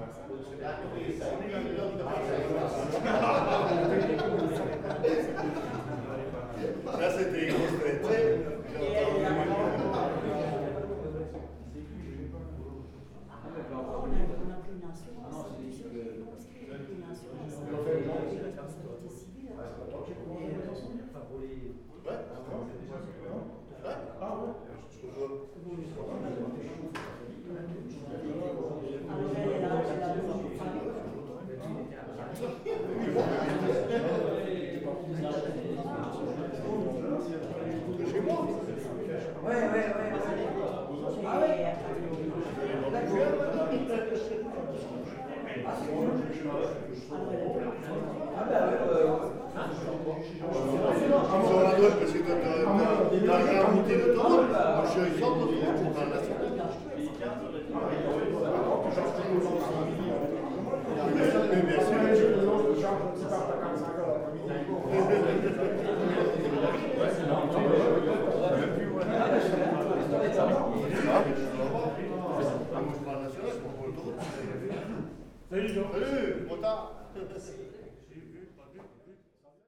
Là, c'était une grosse tête. Parce que t'as un routier d'autoroute, moi je suis un centre d'autoroute, je parle national. Mais bien sûr. Salut, Jean. Salut, trop tard.